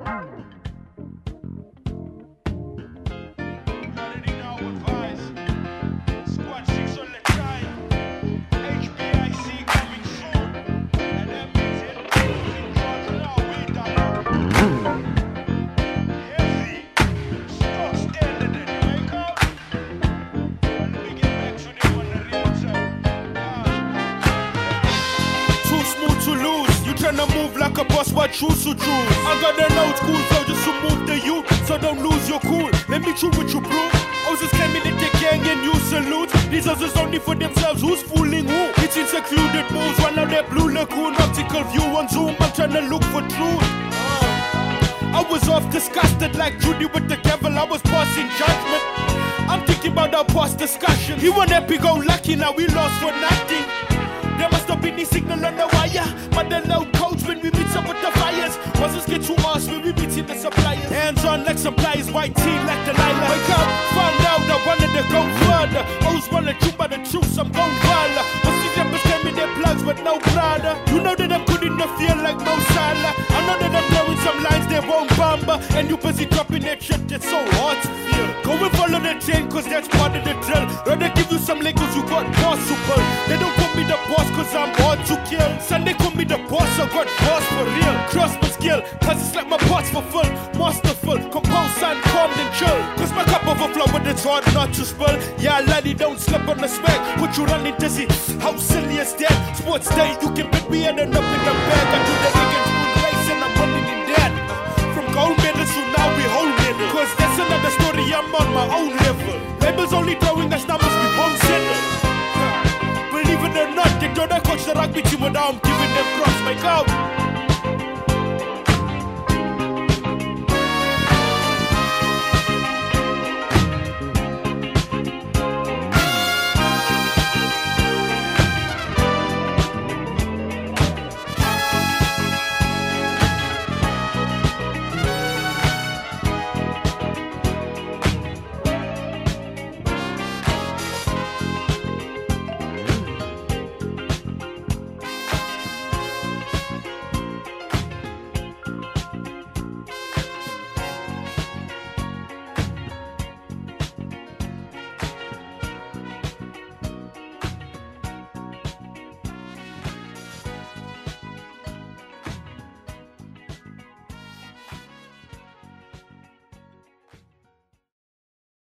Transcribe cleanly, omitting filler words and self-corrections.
Tryna move like a boss, what choose to choose? I got an old school flow just to move the youth, so don't lose your cool. Let me chew with you, bro. Ozus came in the gang and you salute. These others only for themselves, who's fooling who? It's in secluded moves, one of their blue lagoon. Optical view on Zoom, I'm tryna look for truth. I was off disgusted like Judy with the devil, I was passing judgment. I'm thinking about our past discussion. He won epic, go lucky, now we lost for nothing. There must have been the signal on the wire, but the loud codes when we meet up with the fires. Buzzers get to us when we meet in the suppliers. Hands on like suppliers, white tee like the lilac. Wake up, found out I wanted to go further. Always wanna chew by the truth, I'm gon' wilder. But these rappers came in their plugs with no bladder. You know that I'm good in the field like Mo Salah. I know that I'm blowing some lines they won't bumper. And you busy dropping that shit that's so hard to feel. Go and follow the chain cause that's part of the drill. Rather give you some Legos you got possible. They don't call me the boss cause I'm hard to kill. Son, they call me the boss, I got boss for real. Trust my skill, cause it's like my parts for full. Masterful, compose and calm and chill. Cause my cup overflow but it's hard not to spill. Yeah, laddie, don't slip on the spec. Put you running dizzy, how silly is that? Sports day, you can bet me ending up in the bag. I do the egg and spoon race and I'm running in that. From gold medals to now we hold medal. Cause that's another story, I'm on my own level. Labels only throwing us numbers, we won't settle. Believe it or not, they don't coach the rugby team without giving them props. Make out.